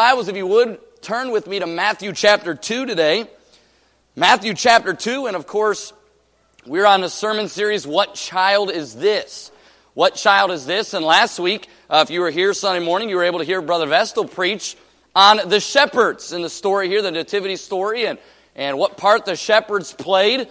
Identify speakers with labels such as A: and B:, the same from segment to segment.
A: Bibles, if you would, turn with me to Matthew chapter 2 today. Matthew chapter 2, and of course, we're on a sermon series, What Child Is This? What Child Is This? And last week, if you were here Sunday morning, you were able to hear Brother Vestal preach on the shepherds in the story here, the nativity story, and what part the shepherds played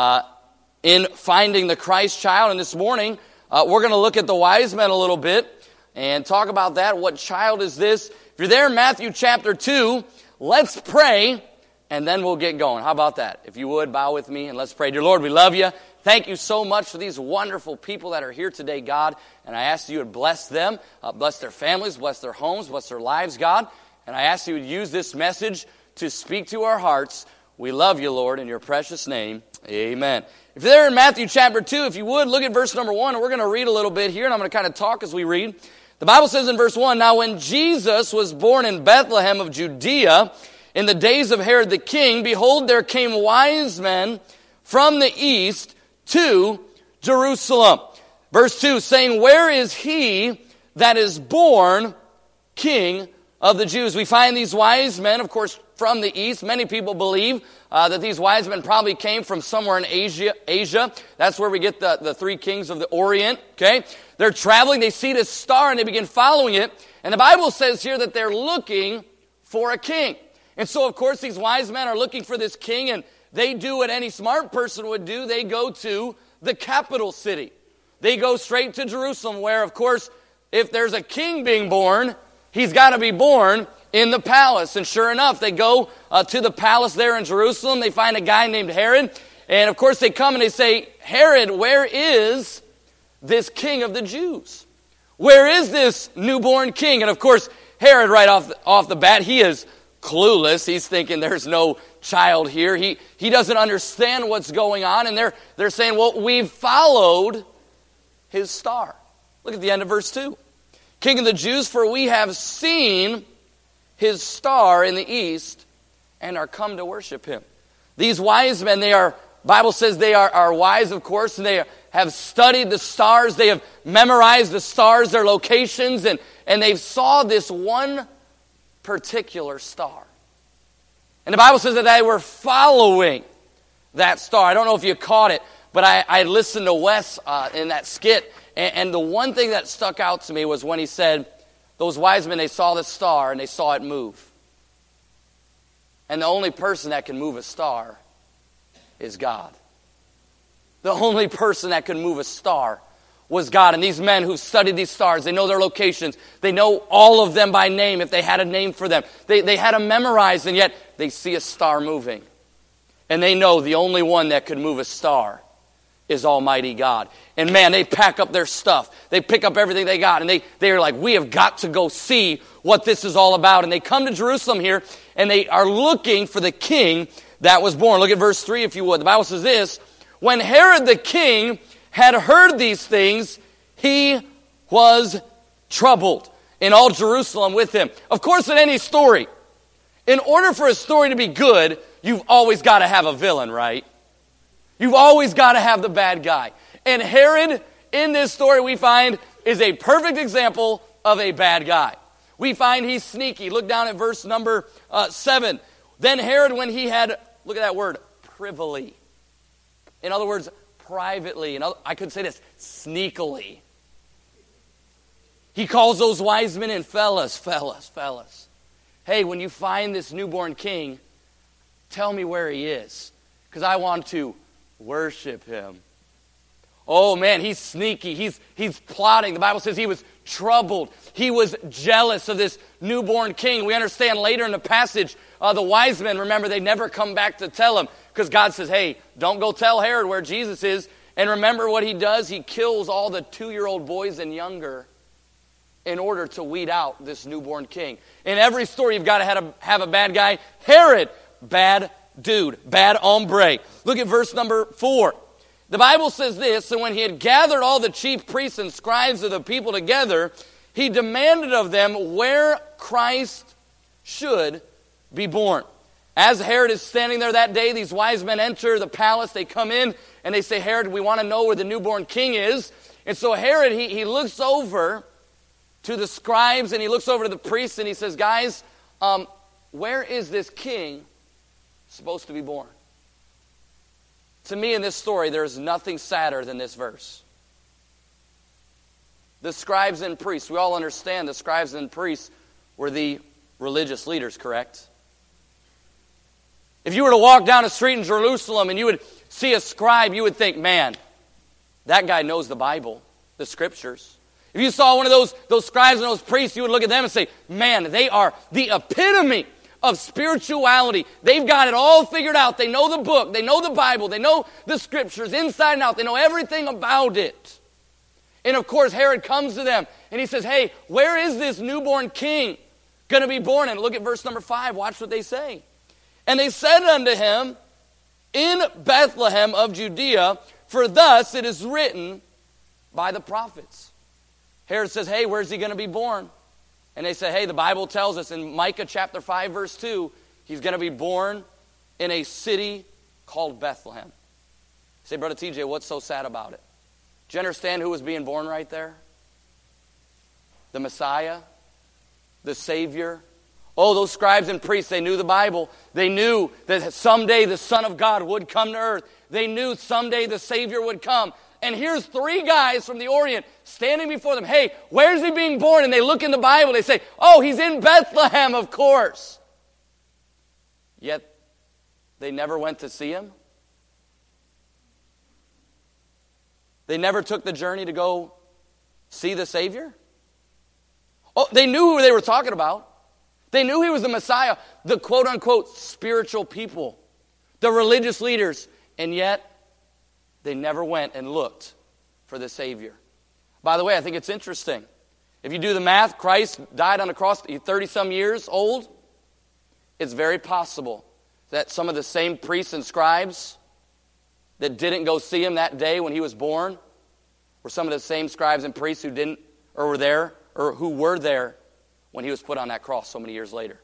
A: in finding the Christ child. And this morning, we're going to look at the wise men a little bit and talk about that. What child is this? If you're there in Matthew chapter 2, let's pray, and then we'll get going. How about that? If you would, bow with me, and let's pray. Dear Lord, we love you. Thank you so much for these wonderful people that are here today, God. And I ask you to bless them, bless their families, bless their homes, bless their lives, God. And I ask you to use this message to speak to our hearts. We love you, Lord, in your precious name. Amen. If you're there in Matthew chapter 2, if you would, look at verse number 1, and we're going to read a little bit here, and I'm going to kind of talk as we read. The Bible says in verse 1, Now when Jesus was born in Bethlehem of Judea, in the days of Herod the king, behold, there came wise men from the east to Jerusalem. Verse 2, saying, Where is he that is born King of the Jews? We find these wise men, of course, from the east. Many people believe that these wise men probably came from somewhere in Asia. That's where we get the three kings of the Orient, okay? They're traveling, they see this star, and they begin following it. And the Bible says here that they're looking for a king. And so, of course, these wise men are looking for this king, and they do what any smart person would do. They go to the capital city. They go straight to Jerusalem, where, of course, if there's a king being born, he's got to be born in the palace. And sure enough, they go to the palace there in Jerusalem. They find a guy named Herod. And, of course, they come and they say, Herod, where is this king of the Jews? Where is this newborn king? And, of course, Herod, right off the bat, he is clueless. He's thinking there's no child here. He doesn't understand what's going on. And they're saying, well, we've followed his star. Look at the end of verse 2. King of the Jews, for we have seen his star in the east and are come to worship him. These wise men, Bible says they are wise, of course, and they have studied the stars. They have memorized the stars, their locations, and they saw this one particular star. And the Bible says that they were following that star. I don't know if you caught it, but I listened to Wes in that skit, and the one thing that stuck out to me was when he said, those wise men, they saw the star and they saw it move. And the only person that can move a star is God. The only person that could move a star was God. And these men who studied these stars, they know their locations. They know all of them by name if they had a name for them. They had them memorized, and yet they see a star moving. And they know the only one that could move a star is Almighty God. And man, they pack up their stuff. They pick up everything they got. And they're like, we have got to go see what this is all about. And they come to Jerusalem here, and they are looking for the king that was born. Look at verse 3 if you would. The Bible says this, When Herod the king had heard these things, he was troubled, and all Jerusalem with him. Of course, in any story, in order for a story to be good, you've always got to have a villain, right? You've always got to have the bad guy. And Herod, in this story, we find, is a perfect example of a bad guy. We find he's sneaky. Look down at verse number 7. Then Herod, when he had, look at that word, privily. In other words, privately. I could say this, sneakily. He calls those wise men in, fellas. Hey, when you find this newborn king, tell me where he is, because I want to worship him. Oh man, he's sneaky. He's plotting. The Bible says he was troubled. He was jealous of this newborn king. We understand later in the passage, the wise men, remember, they never come back to tell him, because God says, hey, don't go tell Herod where Jesus is. And remember what he does? He kills all the 2-year-old boys and younger in order to weed out this newborn king. In every story, you've got to have a bad guy. Herod, bad dude, bad hombre. Look at verse number 4. The Bible says this, and when he had gathered all the chief priests and scribes of the people together, he demanded of them where Christ should be born. As Herod is standing there that day, these wise men enter the palace. They come in and they say, Herod, we want to know where the newborn king is. And so Herod, he looks over to the scribes and he looks over to the priests and he says, guys, where is this king supposed to be born? To me in this story, there is nothing sadder than this verse. The scribes and priests, we all understand the scribes and priests were the religious leaders, correct? If you were to walk down a street in Jerusalem and you would see a scribe, you would think, man, that guy knows the Bible, the scriptures. If you saw one of those scribes and those priests, you would look at them and say, man, they are the epitome of spirituality. They've got it all figured out. They know the book. They know the Bible. They know the scriptures inside and out. They know everything about it. And of course, Herod comes to them and he says, hey, where is this newborn king going to be born? And look at verse number 5. Watch what they say. And they said unto him, in Bethlehem of Judea, for thus it is written by the prophets. Herod says, hey, where's he going to be born? And they say, hey, the Bible tells us in Micah chapter 5, verse 2, he's going to be born in a city called Bethlehem. You say, Brother TJ, what's so sad about it? Do you understand who was being born right there? The Messiah, the Savior. Oh, those scribes and priests, they knew the Bible. They knew that someday the Son of God would come to earth. They knew someday the Savior would come. And here's 3 guys from the Orient standing before them. Hey, where's he being born? And they look in the Bible. They say, oh, he's in Bethlehem, of course. Yet they never went to see him. They never took the journey to go see the Savior. Oh, they knew who they were talking about. They knew he was the Messiah, the quote-unquote spiritual people, the religious leaders, and yet they never went and looked for the Savior. By the way, I think it's interesting. If you do the math, Christ died on the cross, 30-some years old. It's very possible that some of the same priests and scribes that didn't go see him that day when he was born were some of the same scribes and priests who didn't, or were there, or who were there when he was put on that cross so many years later.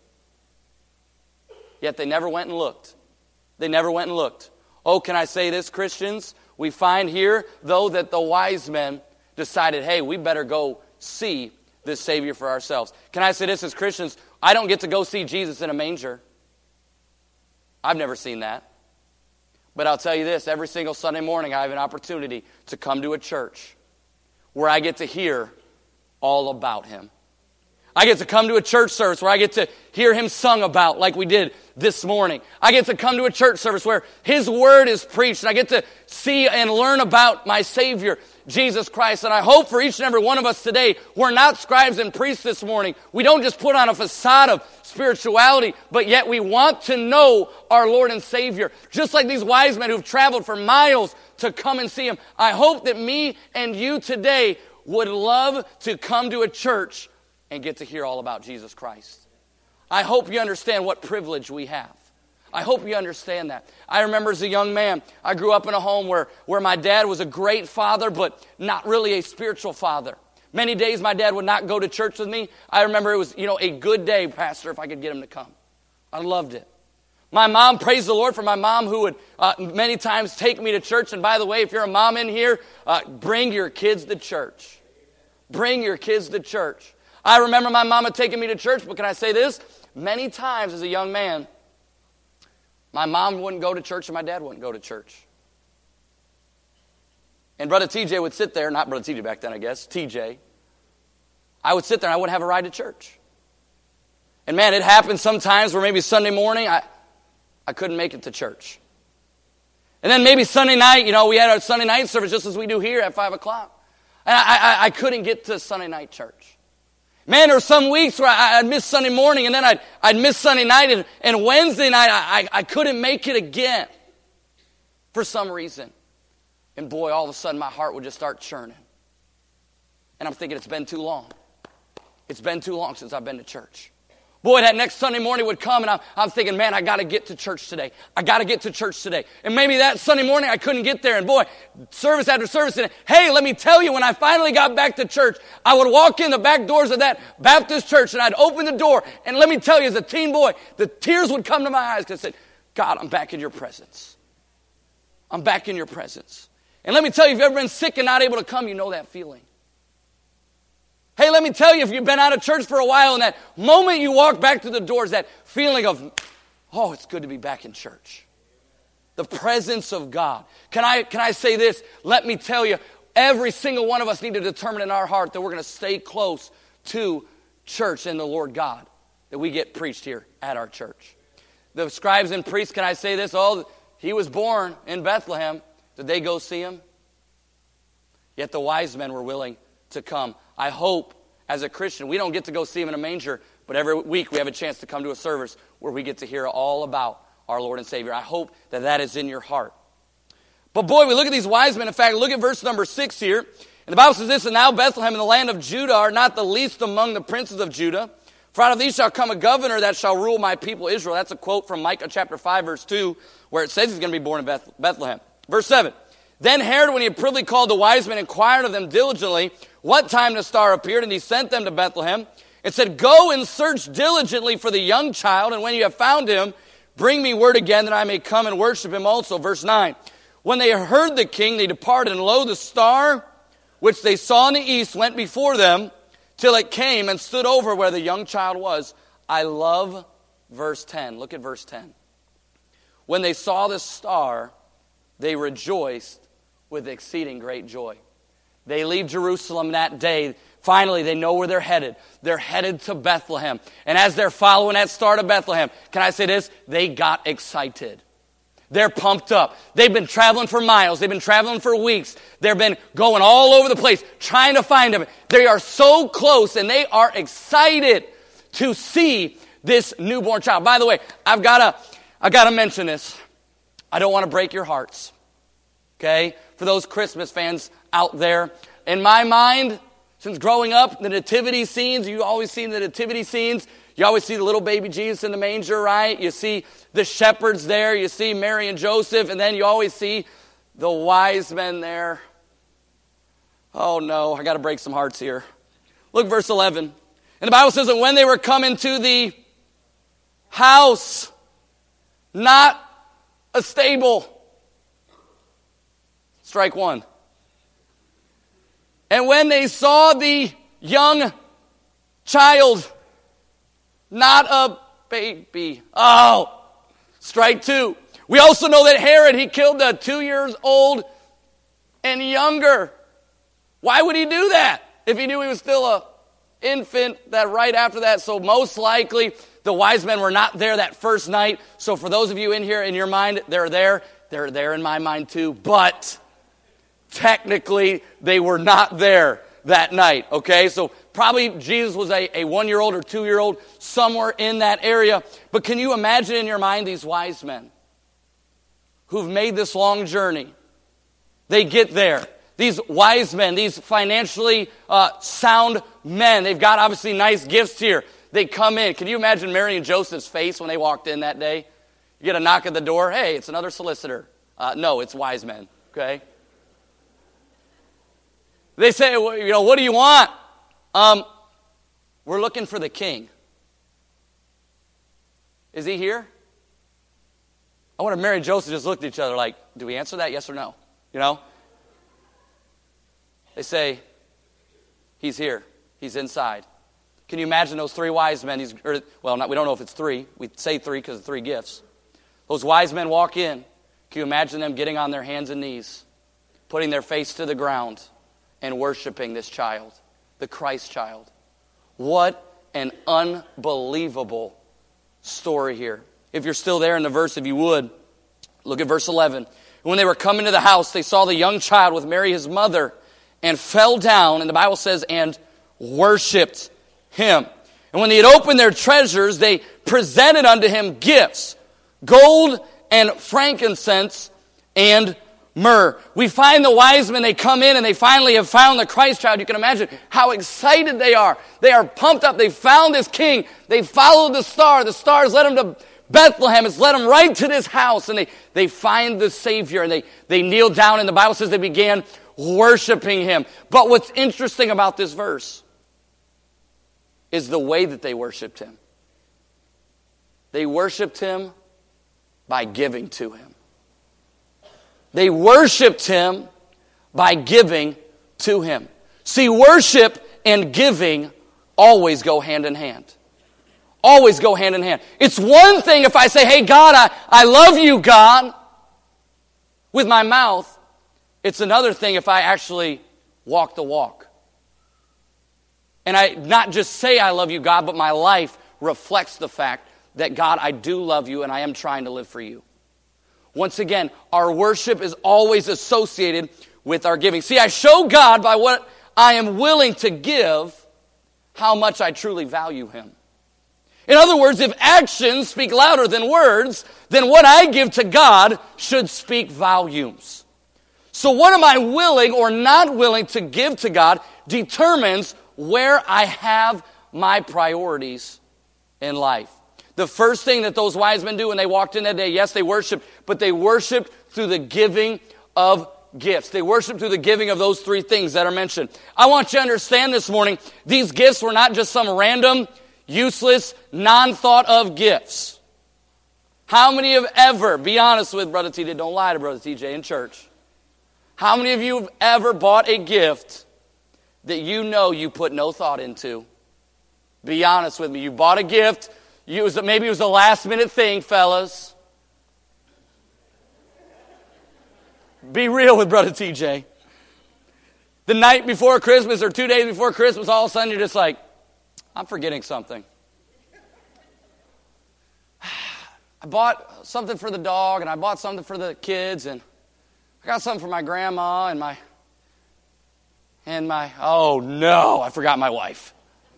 A: Yet they never went and looked. They never went and looked. Oh, can I say this, Christians? We find here, though, that the wise men decided, hey, we better go see this Savior for ourselves. Can I say this as Christians? I don't get to go see Jesus in a manger. I've never seen that. But I'll tell you this, every single Sunday morning I have an opportunity to come to a church where I get to hear all about him. I get to come to a church service where I get to hear him sung about like we did this morning. I get to come to a church service where his word is preached. And I get to see and learn about my Savior, Jesus Christ. And I hope for each and every one of us today, we're not scribes and priests this morning. We don't just put on a facade of spirituality, but yet we want to know our Lord and Savior. Just like these wise men who've traveled for miles to come and see him. I hope that me and you today would love to come to a church and get to hear all about Jesus Christ. I hope you understand what privilege we have. I hope you understand that. I remember as a young man, I grew up in a home where my dad was a great father, but not really a spiritual father. Many days my dad would not go to church with me. I remember it was, a good day, Pastor, if I could get him to come. I loved it. My mom, praise the Lord for my mom who would many times take me to church. And by the way, if you're a mom in here, bring your kids to church. Bring your kids to church. I remember my mama taking me to church, but can I say this? Many times as a young man, my mom wouldn't go to church and my dad wouldn't go to church. And Brother TJ would sit there, not Brother TJ back then, I guess, TJ. I would sit there and I wouldn't have a ride to church. And man, it happened sometimes where maybe Sunday morning, I couldn't make it to church. And then maybe Sunday night, we had our Sunday night service just as we do here at 5 o'clock. And I couldn't get to Sunday night church. Man, there were some weeks where I'd miss Sunday morning and then I'd miss Sunday night and Wednesday night I couldn't make it again for some reason. And boy, all of a sudden my heart would just start churning. And I'm thinking it's been too long. It's been too long since I've been to church. Boy, that next Sunday morning would come and I'm thinking, man, I got to get to church today. I got to get to church today. And maybe that Sunday morning I couldn't get there. And boy, service after service. And hey, let me tell you, when I finally got back to church, I would walk in the back doors of that Baptist church and I'd open the door. And let me tell you, as a teen boy, the tears would come to my eyes because I said, God, I'm back in your presence. I'm back in your presence. And let me tell you, if you've ever been sick and not able to come, you know that feeling. Hey, let me tell you, if you've been out of church for a while, and that moment you walk back to the doors, that feeling of, oh, it's good to be back in church. The presence of God. Can I say this? Let me tell you, every single one of us need to determine in our heart that we're going to stay close to church and the Lord God that we get preached here at our church. The scribes and priests, can I say this? Oh, he was born in Bethlehem. Did they go see him? Yet the wise men were willing to come. I hope, as a Christian, we don't get to go see him in a manger, but every week we have a chance to come to a service where we get to hear all about our Lord and Savior. I hope that that is in your heart. But boy, we look at these wise men. In fact, look at verse number 6 here. And the Bible says this, and now Bethlehem and the land of Judah are not the least among the princes of Judah. For out of these shall come a governor that shall rule my people Israel. That's a quote from Micah chapter 5, verse 2, where it says he's going to be born in Bethlehem. Verse 7. Then Herod, when he had privily called the wise men, inquired of them diligently what time the star appeared, and he sent them to Bethlehem, and said, go and search diligently for the young child, and when you have found him, bring me word again that I may come and worship him also. Verse 9. When they heard the king, they departed, and lo, the star which they saw in the east went before them, till it came and stood over where the young child was. I love verse 10. Look at verse 10. When they saw the star, they rejoiced with exceeding great joy. They leave Jerusalem that day. Finally, they know where they're headed. They're headed to Bethlehem. And as they're following that star to Bethlehem, can I say this? They got excited. They're pumped up. They've been traveling for miles. They've been traveling for weeks. They've been going all over the place trying to find him. They are so close, and they are excited to see this newborn child. By the way, I gotta mention this. I don't want to break your hearts. Okay? For those Christmas fans out there, in my mind, since growing up, the nativity scenes, you always see the nativity scenes. You always see the little baby Jesus in the manger, right? You see the shepherds there. You see Mary and Joseph. And then you always see the wise men there. Oh, no. I got to break some hearts here. Look, verse 11. And the Bible says that when they were coming to the house, not a stable. Strike one. And when they saw the young child, not a baby. Oh, strike two. We also know that Herod, he killed the 2 years old and younger. Why would he do that if he knew he was still an infant that right after that? So most likely the wise men were not there that first night. So for those of you in here, in your mind, they're there. They're there in my mind too. But technically, they were not there that night, okay? So probably Jesus was a 1-year-old or 2-year-old, somewhere in that area. But can you imagine in your mind these wise men who've made this long journey? They get there. These wise men, these financially sound men, they've got obviously nice gifts here. They come in. Can you imagine Mary and Joseph's face when they walked in that day? You get a knock at the door. Hey, it's another solicitor. No, it's wise men, okay? They say, well, what do you want? We're looking for the king. Is he here? I wonder if Mary and Joseph just looked at each other like, do we answer that, yes or no? They say, he's here. He's inside. Can you imagine those three wise men? We don't know if it's three. We say three because of three gifts. Those wise men walk in. Can you imagine them getting on their hands and knees, putting their face to the ground, and worshiping this child, the Christ child? What an unbelievable story here. If you're still there in the verse, if you would, look at verse 11. When they were coming to the house, they saw the young child with Mary, his mother, and fell down, and the Bible says, and worshipped him. And when they had opened their treasures, they presented unto him gifts, gold and frankincense and myrrh. We find the wise men, they come in and they finally have found the Christ child. You can imagine how excited they are. They are pumped up. They found this king. They followed the star. The star's led them to Bethlehem. It's led them right to this house. And they find the Savior and they kneel down. And the Bible says they began worshiping him. But what's interesting about this verse is the way that they worshiped him. They worshiped him by giving to him. They worshiped him by giving to him. See, worship and giving always go hand in hand. Always go hand in hand. It's one thing if I say, hey, God, I love you, God, with my mouth. It's another thing if I actually walk the walk. And I not just say I love you, God, but my life reflects the fact that, God, I do love you and I am trying to live for you. Once again, our worship is always associated with our giving. See, I show God by what I am willing to give how much I truly value Him. In other words, if actions speak louder than words, then what I give to God should speak volumes. So what am I willing or not willing to give to God determines where I have my priorities in life. The first thing that those wise men do when they walked in that day, yes, they worshiped, but they worshiped through the giving of gifts. They worshiped through the giving of those three things that are mentioned. I want you to understand this morning, these gifts were not just some random, useless, non-thought of gifts. How many have ever, be honest with Brother TJ, don't lie to Brother TJ in church. How many of you have ever bought a gift that you know you put no thought into? Be honest with me. You bought a gift. Maybe it was a last minute thing, fellas. Be real with Brother TJ. The night before Christmas or 2 days before Christmas, all of a sudden you're just like, I'm forgetting something. I bought something for the dog and I bought something for the kids and I got something for my grandma and oh no, I forgot my wife.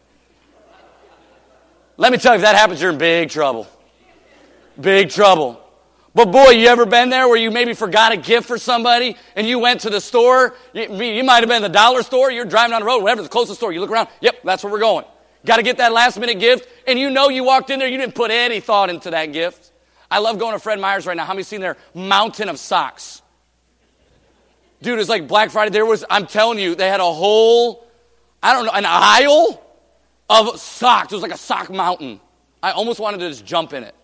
A: Let me tell you, if that happens, you're in big trouble. Big trouble. But boy, you ever been there where you maybe forgot a gift for somebody and you went to the store? You might have been in the dollar store. You're driving down the road, whatever, the closest store. You look around. Yep, that's where we're going. Got to get that last minute gift. And you know you walked in there, you didn't put any thought into that gift. I love going to Fred Meyer's right now. How many seen their mountain of socks? Dude, it's like Black Friday. I'm telling you, they had a whole, an aisle of socks. It was like a sock mountain. I almost wanted to just jump in it.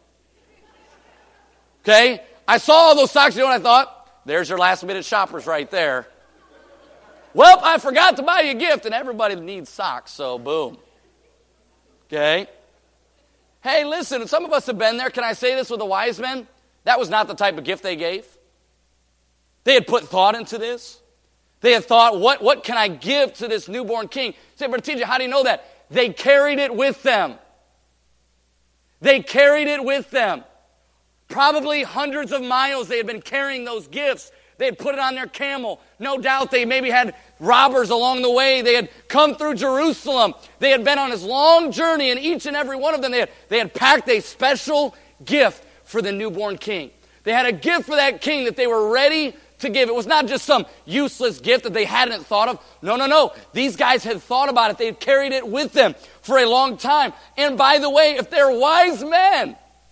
A: Okay? I saw all those socks. You know what I thought? There's your last minute shoppers right there. Well, I forgot to buy you a gift, and everybody needs socks, so boom. Okay? Hey, listen, some of us have been there. Can I say this with the wise men? That was not the type of gift they gave. They had put thought into this. They had thought, what can I give to this newborn king? Say, Brother TJ, how do you know that? They carried it with them. They carried it with them. Probably hundreds of miles they had been carrying those gifts. They had put it on their camel. No doubt they maybe had robbers along the way. They had come through Jerusalem. They had been on this long journey, and each and every one of them, they had packed a special gift for the newborn king. They had a gift for that king that they were ready to give. It was not just some useless gift that they hadn't thought of. No. These guys had thought about it. They had carried it with them for a long time. And by the way, if they're wise men,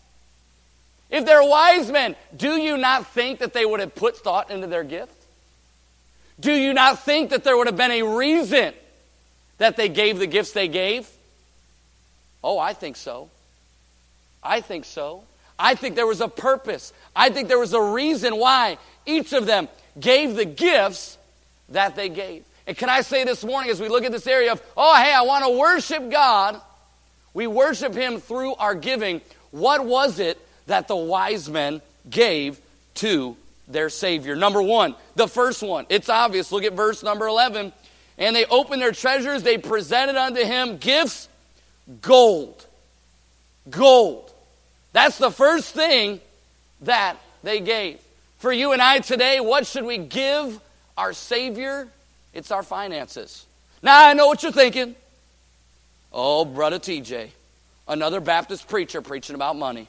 A: do you not think that they would have put thought into their gift? Do you not think that there would have been a reason that they gave the gifts they gave? Oh, I think so. I think there was a purpose. I think there was a reason why each of them gave the gifts that they gave. And can I say this morning as we look at this area of, I want to worship God. We worship Him through our giving. What was it that the wise men gave to their Savior? Number one, the first one. It's obvious. Look at verse number 11. And they opened their treasures. They presented unto Him gifts, gold. Gold. That's the first thing that they gave. For you and I today, what should we give our Savior? It's our finances. Now, I know what you're thinking. Oh, Brother TJ, another Baptist preacher preaching about money.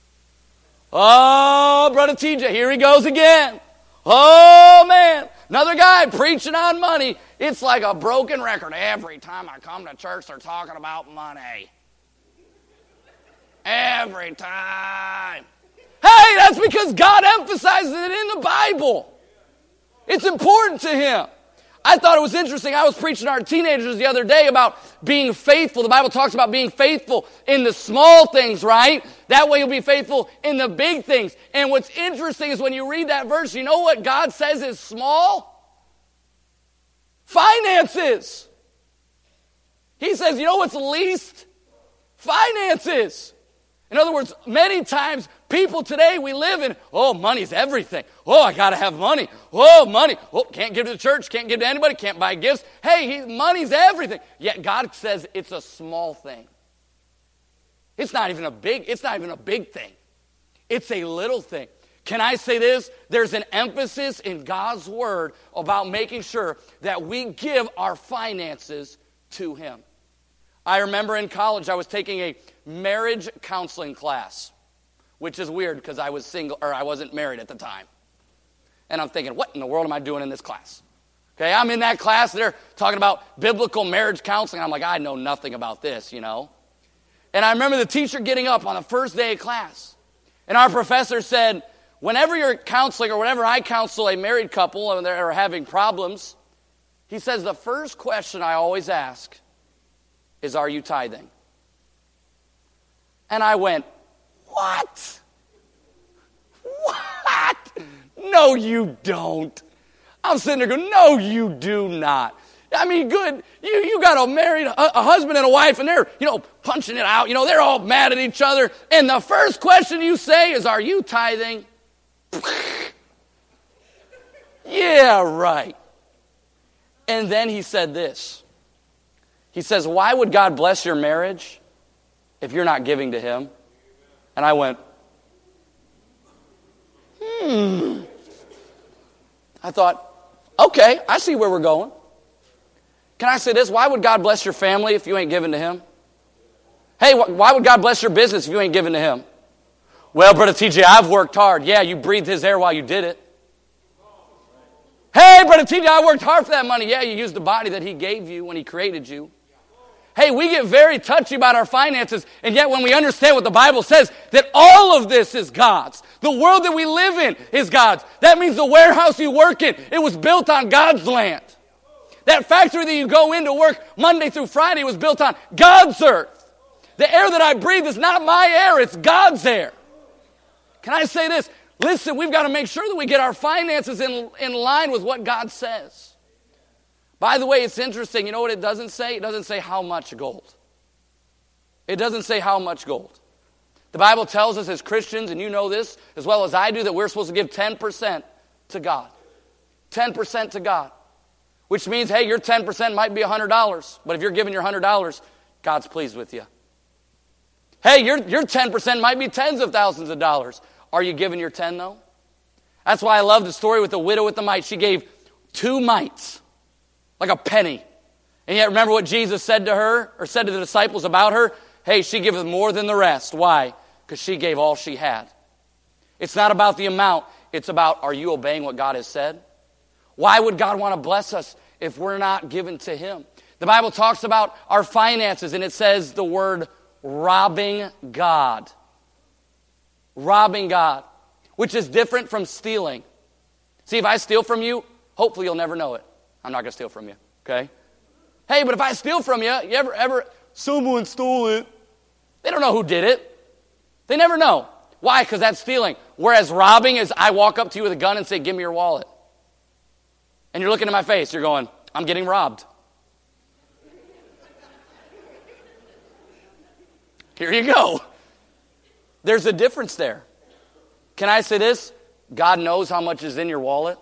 A: Oh, Brother TJ, here he goes again. Oh, man, another guy preaching on money. It's like a broken record. Every time I come to church, they're talking about money. Every time. Hey, that's because God emphasizes it in the Bible. It's important to Him. I thought it was interesting. I was preaching to our teenagers the other day about being faithful. The Bible talks about being faithful in the small things, right? That way you'll be faithful in the big things. And what's interesting is when you read that verse, you know what God says is small? Finances. He says, you know what's least? Finances. In other words, many times people today, we live in, oh, money's everything. Oh, I got to have money. Oh, money. Oh, can't give to the church, can't give to anybody, can't buy gifts. Hey, money's everything. Yet God says it's a small thing. It's not even a big thing. It's a little thing. Can I say this? There's an emphasis in God's word about making sure that we give our finances to him. I remember in college I was taking a marriage counseling class, which is weird because I was single, or I wasn't married at the time. And I'm thinking, what in the world am I doing in this class? Okay, I'm in that class, they're talking about biblical marriage counseling. I'm like, I know nothing about this, you know. And I remember the teacher getting up on the first day of class. And our professor said, whenever you're counseling, or whenever I counsel a married couple and they're having problems, he says, the first question I always ask is, are you tithing? And I went, what? What? No, you don't. I'm sitting there going, no, you do not. I mean, good. You got a married a husband and a wife, and they're, punching it out. They're all mad at each other. And the first question you say is, are you tithing? Yeah, right. And then he said this. He says, why would God bless your marriage if you're not giving to him? And I went, I thought, okay, I see where we're going. Can I say this? Why would God bless your family if you ain't giving to him? Hey, why would God bless your business if you ain't giving to him? Well, Brother TJ, I've worked hard. Yeah, you breathed his air while you did it. Hey, Brother TJ, I worked hard for that money. Yeah, you used the body that he gave you when he created you. Hey, we get very touchy about our finances, and yet when we understand what the Bible says, that all of this is God's. The world that we live in is God's. That means the warehouse you work in, it was built on God's land. That factory that you go into work Monday through Friday was built on God's earth. The air that I breathe is not my air, it's God's air. Can I say this? Listen, we've got to make sure that we get our finances in line with what God says. By the way, it's interesting. You know what it doesn't say? It doesn't say how much gold. It doesn't say how much gold. The Bible tells us as Christians, and you know this as well as I do, that we're supposed to give 10% to God. 10% to God. Which means, hey, your 10% might be $100. But if you're giving your $100, God's pleased with you. Hey, your 10% might be tens of thousands of dollars. Are you giving your 10 though? That's why I love the story with the widow with the mite. She gave 2 mites. Like a penny. And yet remember what Jesus said to her, or said to the disciples about her? Hey, she giveth more than the rest. Why? Because she gave all she had. It's not about the amount. It's about, are you obeying what God has said? Why would God want to bless us if we're not given to him? The Bible talks about our finances, and it says the word robbing God. Robbing God. Which is different from stealing. See, if I steal from you, hopefully you'll never know it. I'm not going to steal from you, okay? Hey, but if I steal from you, someone stole it. They don't know who did it. They never know. Why? Because that's stealing. Whereas robbing is I walk up to you with a gun and say, give me your wallet. And you're looking at my face. You're going, I'm getting robbed. Here you go. There's a difference there. Can I say this? God knows how much is in your wallet.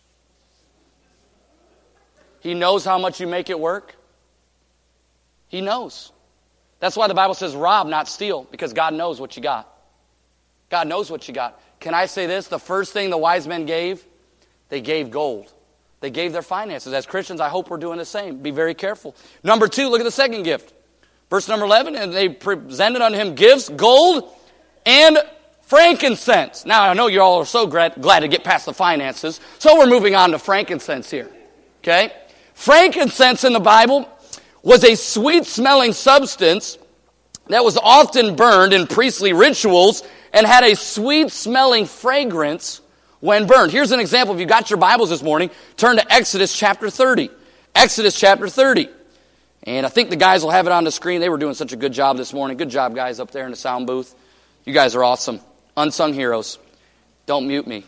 A: He knows how much you make it work. He knows. That's why the Bible says rob, not steal, because God knows what you got. God knows what you got. Can I say this? The first thing the wise men gave, they gave gold. They gave their finances. As Christians, I hope we're doing the same. Be very careful. Number 2, look at the second gift. Verse number 11, and they presented unto him gifts, gold and frankincense. Now, I know you all are so glad to get past the finances, so we're moving on to frankincense here. Okay? Frankincense in the Bible was a sweet-smelling substance that was often burned in priestly rituals and had a sweet-smelling fragrance when burned. Here's an example. If you got your Bibles this morning, turn to Exodus chapter 30. Exodus chapter 30. And I think the guys will have it on the screen. They were doing such a good job this morning. Good job, guys, up there in the sound booth. You guys are awesome. Unsung heroes. Don't mute me.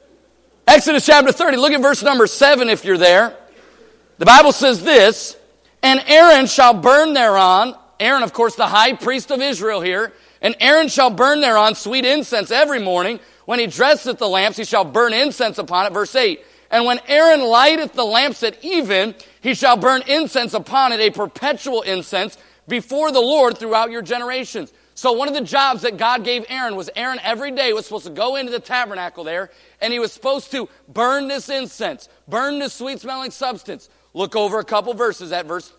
A: Exodus chapter 30, look at verse number 7 if you're there. The Bible says this, And Aaron shall burn thereon, Aaron, of course, the high priest of Israel here, and Aaron shall burn thereon sweet incense every morning. When he dresseth the lamps, he shall burn incense upon it. Verse 8. And when Aaron lighteth the lamps at even, he shall burn incense upon it, a perpetual incense, before the Lord throughout your generations. So one of the jobs that God gave Aaron was Aaron every day was supposed to go into the tabernacle there, and he was supposed to burn this incense, burn this sweet-smelling substance. Look over a couple verses at verse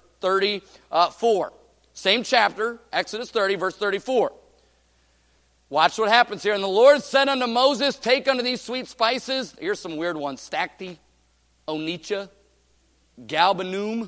A: 34. Same chapter, Exodus 30, verse 34. Watch what happens here. And the Lord said unto Moses, take unto these sweet spices. Here's some weird ones. Stacte, onycha, galbanum,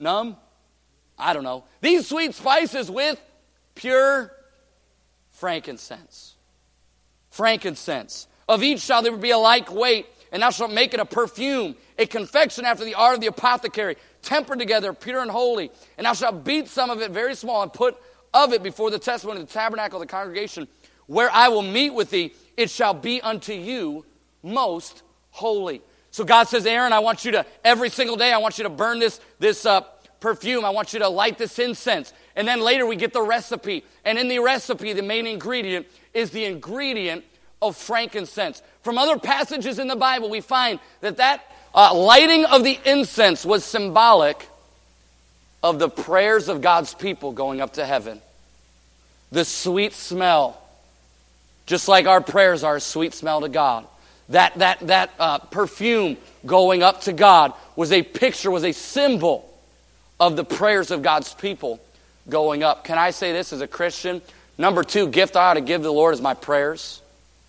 A: I don't know. These sweet spices with pure frankincense. Frankincense. Of each shall there be a like weight, and thou shalt make it a perfume, a confection after the art of the apothecary, tempered together, pure and holy. And thou shalt beat some of it very small, and put of it before the testimony of the tabernacle of the congregation, where I will meet with thee. It shall be unto you most holy. So God says, Aaron, I want you to, every single day, I want you to burn this perfume. I want you to light this incense. And then later we get the recipe. And in the recipe, the main ingredient is the ingredient of frankincense. From other passages in the Bible, we find that lighting of the incense was symbolic of the prayers of God's people going up to heaven. The sweet smell, just like our prayers are a sweet smell to God. That perfume going up to God was a picture, was a symbol of the prayers of God's people going up. Can I say this as a Christian? Number 2 gift I ought to give the Lord is my prayers.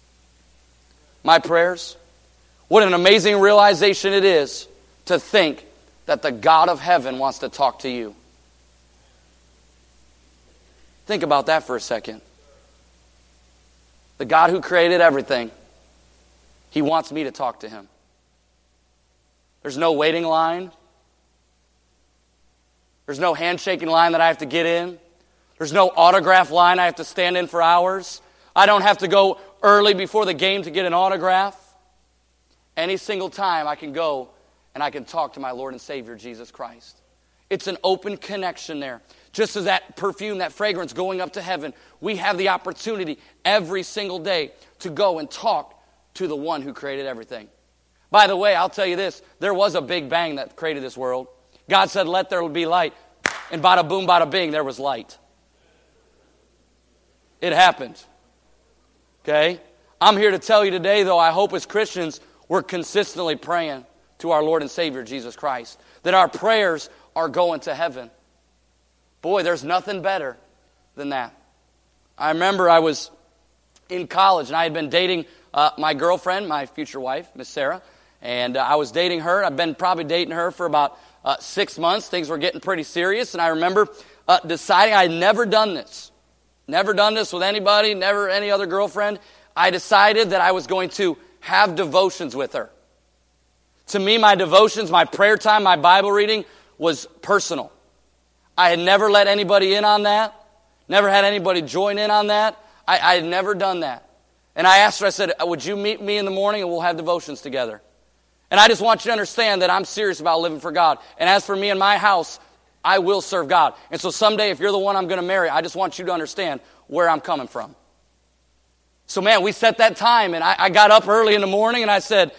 A: My prayers. What an amazing realization it is to think that the God of heaven wants to talk to you. Think about that for a second. The God who created everything, He wants me to talk to Him. There's no waiting line. There's no handshaking line that I have to get in. There's no autograph line I have to stand in for hours. I don't have to go early before the game to get an autograph. Any single time I can go and I can talk to my Lord and Savior, Jesus Christ. It's an open connection there. Just as that perfume, that fragrance going up to heaven, we have the opportunity every single day to go and talk to the one who created everything. By the way, I'll tell you this, there was a big bang that created this world. God said, let there be light. And bada boom, bada bing, there was light. It happened. Okay? I'm here to tell you today, though, I hope as Christians, we're consistently praying to our Lord and Savior, Jesus Christ. That our prayers are going to heaven. Boy, there's nothing better than that. I remember I was in college, and I had been dating my girlfriend, my future wife, Miss Sarah. And I was dating her. I've been probably dating her for about 6 months. Things were getting pretty serious. And I remember deciding I had never done this. Never done this with anybody, never any other girlfriend. I decided that I was going to have devotions with her. To me, my devotions, my prayer time, my Bible reading was personal. I had never let anybody in on that. Never had anybody join in on that. I had never done that. And I asked her, I said, would you meet me in the morning and we'll have devotions together? And I just want you to understand that I'm serious about living for God. And as for me and my house, I will serve God. And so someday, if you're the one I'm going to marry, I just want you to understand where I'm coming from. So man, we set that time, and I got up early in the morning, and I said,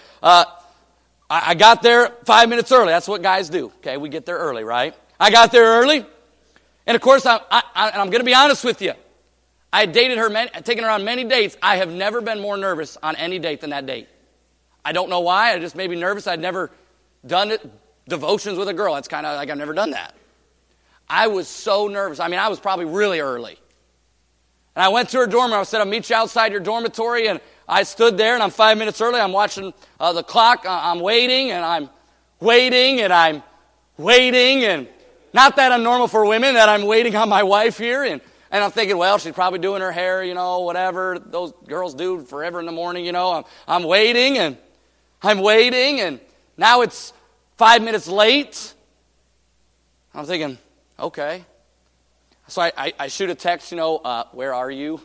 A: I got there 5 minutes early. That's what guys do. Okay, we get there early, right? I got there early, and of course, I'm going to be honest with you. I had dated her, taken her on many dates. I have never been more nervous on any date than that date. I don't know why. I just made me nervous. I'd never done devotions with a girl. It's kind of like I've never done that. I was so nervous. I mean, I was probably really early. And I went to her dorm, and I said, I'll meet you outside your dormitory. And I stood there, and I'm 5 minutes early. I'm watching the clock. I'm waiting, and I'm waiting, and I'm waiting. And not that unnormal for women that I'm waiting on my wife here. And I'm thinking, well, she's probably doing her hair, whatever those girls do forever in the morning, I'm waiting, and I'm waiting, and now it's 5 minutes late. I'm thinking, okay. So I shoot a text, where are you?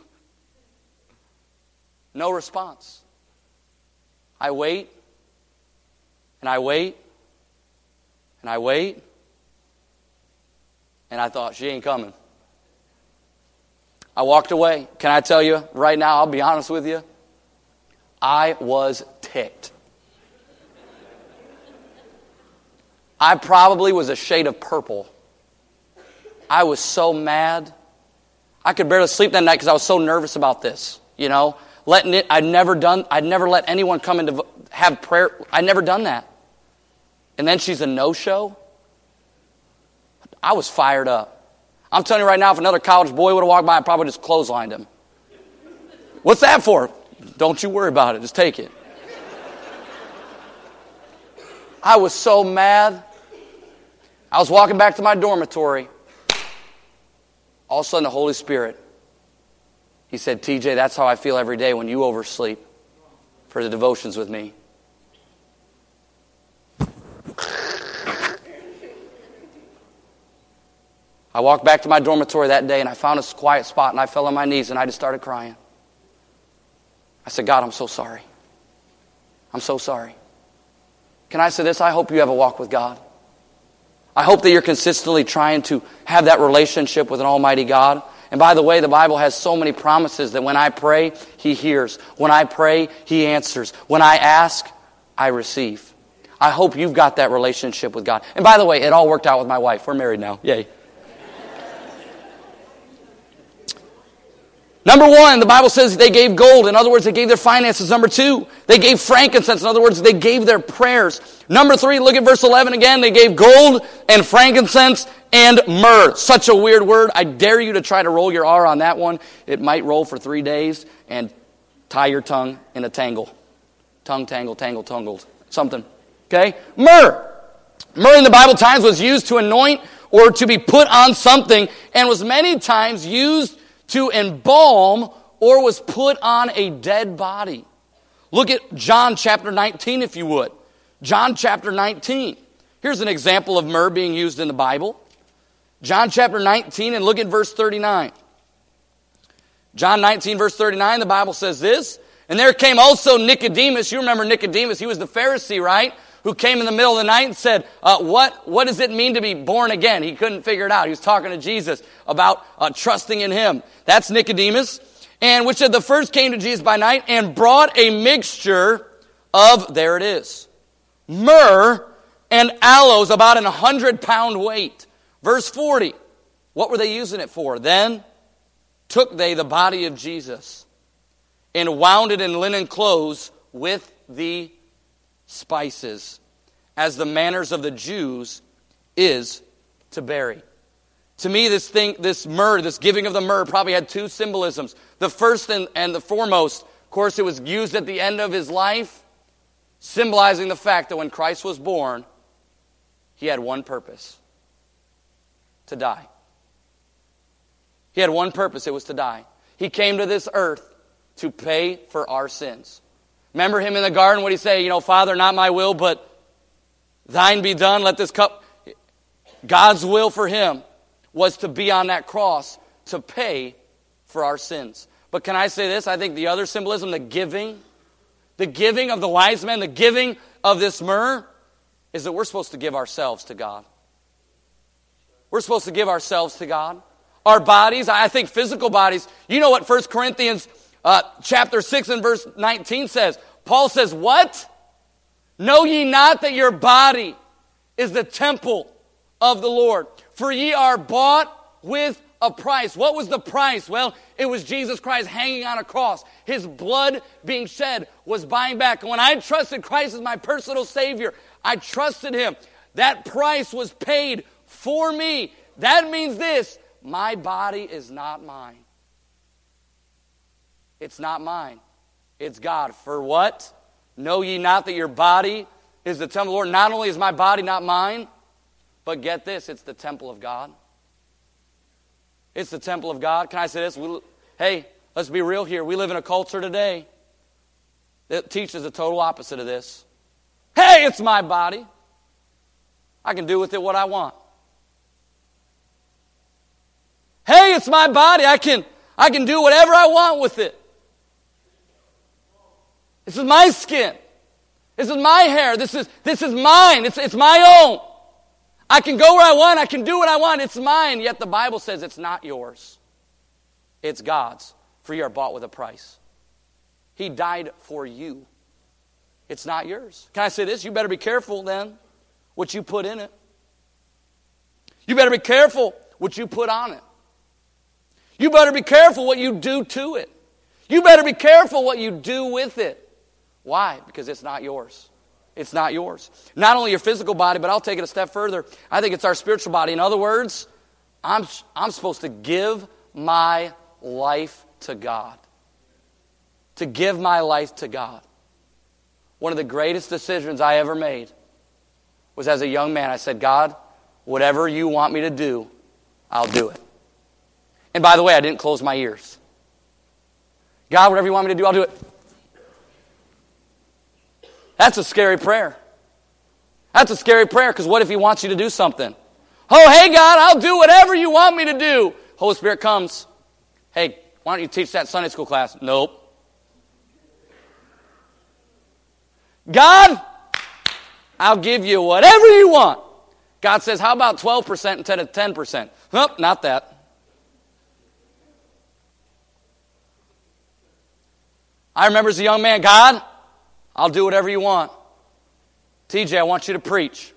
A: No response. I wait, and I wait, and I wait, And I thought, she ain't coming. I walked away. Can I tell you right now, I'll be honest with you, I was ticked. I probably was a shade of purple. I was so mad. I could barely sleep that night because I was so nervous about this. You know, I'd never let anyone come in to have prayer. I'd never done that. And then she's a no-show. I was fired up. I'm telling you right now, if another college boy would have walked by, I'd probably just clotheslined him. What's that for? Don't you worry about it. Just take it. I was so mad. I was walking back to my dormitory. All of a sudden, the Holy Spirit, He said, TJ, that's how I feel every day when you oversleep for the devotions with me. I walked back to my dormitory that day and I found a quiet spot and I fell on my knees and I just started crying. I said, God, I'm so sorry. I'm so sorry. Can I say this? I hope you have a walk with God. I hope that you're consistently trying to have that relationship with an almighty God. And by the way, the Bible has so many promises that when I pray, He hears. When I pray, He answers. When I ask, I receive. I hope you've got that relationship with God. And by the way, it all worked out with my wife. We're married now. Yay. Number one, the Bible says they gave gold. In other words, they gave their finances. Number two, they gave frankincense. In other words, they gave their prayers. Number three, look at verse 11 again. They gave gold and frankincense and myrrh. Such a weird word. I dare you to try to roll your R on that one. It might roll for 3 days and tie your tongue in a tangle. Tongue, tangle, tangled. Something. Okay? Myrrh. Myrrh in the Bible times was used to anoint or to be put on something and was many times used to embalm or was put on a dead body. Look at John chapter 19 if you would. John chapter 19. Here's an example of myrrh being used in the Bible. John chapter 19 and look at verse 39. John 19 verse 39, the Bible says this. And there came also Nicodemus. You remember Nicodemus. He was the Pharisee, right? Who came in the middle of the night and said, what does it mean to be born again? He couldn't figure it out. He was talking to Jesus about trusting in Him. That's Nicodemus. And which of the first came to Jesus by night and brought a mixture of, there it is, myrrh and aloes, about 100-pound weight. Verse 40, what were they using it for? Then took they the body of Jesus and wound it in linen clothes with the spices, as the manners of the Jews is to bury. To me, this myrrh, this giving of the myrrh probably had two symbolisms. The first and the foremost, of course, it was used at the end of His life, symbolizing the fact that when Christ was born, He had one purpose: to die. He had one purpose, it was to die. He came to this earth to pay for our sins. Remember Him in the garden, what He say? Father, not my will, but Thine be done. Let this cup. God's will for Him was to be on that cross to pay for our sins. But can I say this? I think the other symbolism, the giving of the wise men, the giving of this myrrh, is that we're supposed to give ourselves to God. We're supposed to give ourselves to God. Our bodies, I think physical bodies. You know what 1 Corinthians chapter 6 and verse 19 says? Paul says, what? Know ye not that your body is the temple of the Lord? For ye are bought with a price. What was the price? Well, it was Jesus Christ hanging on a cross. His blood being shed was buying back. And when I trusted Christ as my personal Savior, I trusted Him. That price was paid for me. That means this: my body is not mine. It's not mine. It's God. For what? Know ye not that your body is the temple of the Lord? Not only is my body not mine, but get this, it's the temple of God. It's the temple of God. Can I say this? Hey, let's be real here. We live in a culture today that teaches the total opposite of this. Hey, it's my body. I can do with it what I want. Hey, it's my body. I can do whatever I want with it. This is my skin. This is my hair. This is mine. It's my own. I can go where I want. I can do what I want. It's mine. Yet the Bible says it's not yours. It's God's. For you are bought with a price. He died for you. It's not yours. Can I say this? You better be careful then what you put in it. You better be careful what you put on it. You better be careful what you do to it. You better be careful what you do with it. Why? Because it's not yours. It's not yours. Not only your physical body, but I'll take it a step further. I think it's our spiritual body. In other words, I'm supposed to give my life to God. To give my life to God. One of the greatest decisions I ever made was as a young man. I said, God, whatever you want me to do, I'll do it. And by the way, I didn't close my ears. God, whatever you want me to do, I'll do it. That's a scary prayer. That's a scary prayer, because what if He wants you to do something? Oh, hey, God, I'll do whatever you want me to do. Holy Spirit comes. Hey, why don't you teach that Sunday school class? Nope. God, I'll give you whatever you want. God says, how about 12% instead of 10%? Nope, not that. I remember as a young man, God, I'll do whatever you want. TJ, I want you to preach.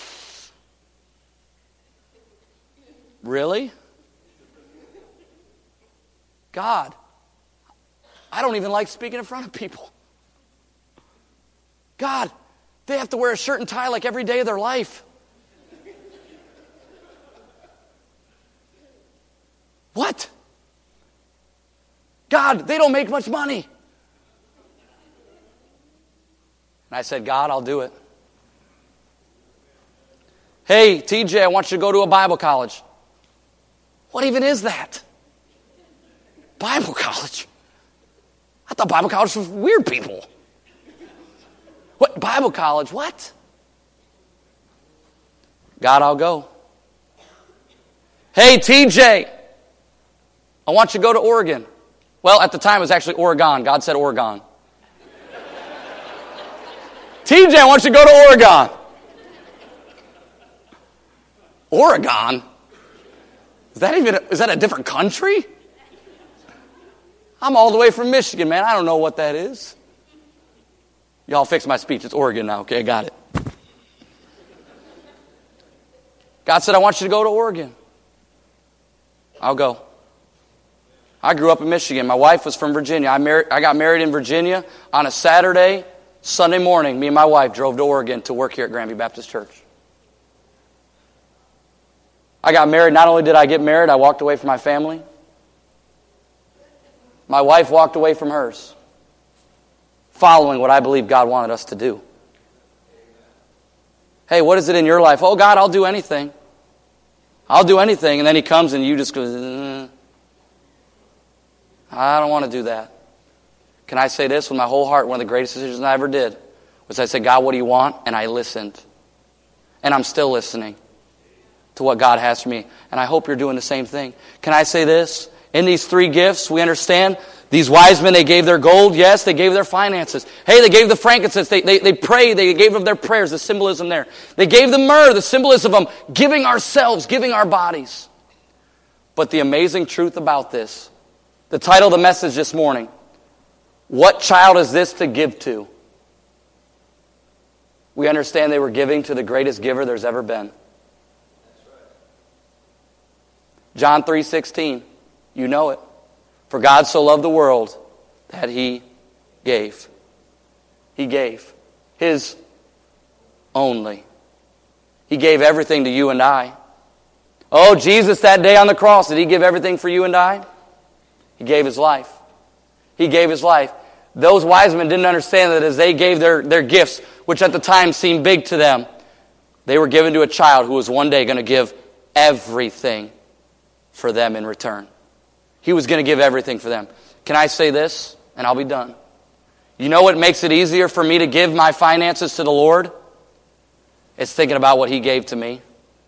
A: Really? God, I don't even like speaking in front of people. God, they have to wear a shirt and tie like every day of their life. What? God, they don't make much money. And I said, God, I'll do it. Hey, TJ, I want you to go to a Bible college. What even is that? Bible college? I thought Bible college was for weird people. What? Bible college? What? God, I'll go. Hey, TJ, I want you to go to Oregon. Well, at the time, it was actually Oregon. God said Oregon. TJ, I want you to go to Oregon. Oregon? Is that a different country? I'm all the way from Michigan, man. I don't know what that is. Y'all fix my speech. It's Oregon now. Okay, I got it. God said, I want you to go to Oregon. I'll go. I grew up in Michigan. My wife was from Virginia. I got married in Virginia on a Saturday. Sunday morning, me and my wife drove to Oregon to work here at Grandview Baptist Church. I got married. Not only did I get married, I walked away from my family. My wife walked away from hers, following what I believe God wanted us to do. Hey, what is it in your life? Oh, God, I'll do anything. I'll do anything. And then He comes and you just go, I don't want to do that. Can I say this with my whole heart? One of the greatest decisions I ever did was I said, God, what do you want? And I listened. And I'm still listening to what God has for me. And I hope you're doing the same thing. Can I say this? In these three gifts, we understand these wise men, they gave their gold. Yes, they gave their finances. Hey, they gave the frankincense. They prayed. They gave of their prayers, the symbolism there. They gave the myrrh, the symbolism of them, giving ourselves, giving our bodies. But the amazing truth about this, the title of the message this morning, what child is this to give to? We understand they were giving to the greatest giver there's ever been. John 3:16, you know it. For God so loved the world that He gave. He gave His only. He gave everything to you and I. Oh, Jesus, that day on the cross, did He give everything for you and I? He gave His life. He gave His life. Those wise men didn't understand that as they gave their gifts, which at the time seemed big to them, they were given to a child who was one day going to give everything for them in return. He was going to give everything for them. Can I say this? And I'll be done. You know what makes it easier for me to give my finances to the Lord? It's thinking about what He gave to me.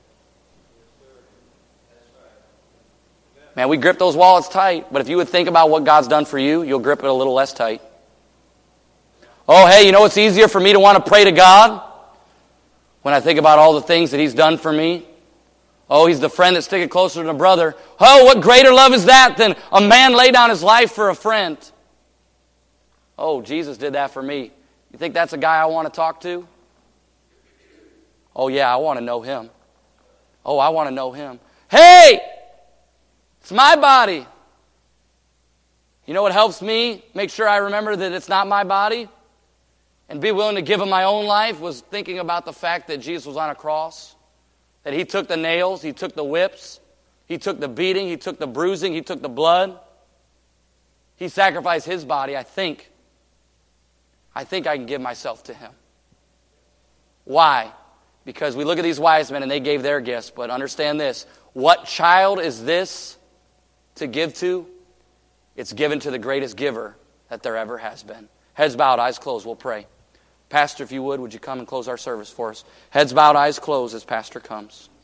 A: Man, we grip those wallets tight, but if you would think about what God's done for you, you'll grip it a little less tight. Oh, hey, you know it's easier for me to want to pray to God When I think about all the things that He's done for me. Oh, He's the friend that's sticking closer than a brother. Oh, what greater love is that than a man lay down his life for a friend? Oh, Jesus did that for me. You think that's a guy I want to talk to? Oh, yeah, I want to know him. Oh, I want to know him. Hey! It's my body. You know what helps me make sure I remember that it's not my body and be willing to give Him my own life was thinking about the fact that Jesus was on a cross, that He took the nails, He took the whips, He took the beating, He took the bruising, He took the blood. He sacrificed His body. I think I can give myself to Him. Why? Because we look at these wise men and they gave their gifts, but understand this. What child is this to give to? It's given to the greatest giver that there ever has been. Heads bowed, eyes closed, we'll pray. Pastor, if you would you come and close our service for us? Heads bowed, eyes closed as Pastor comes.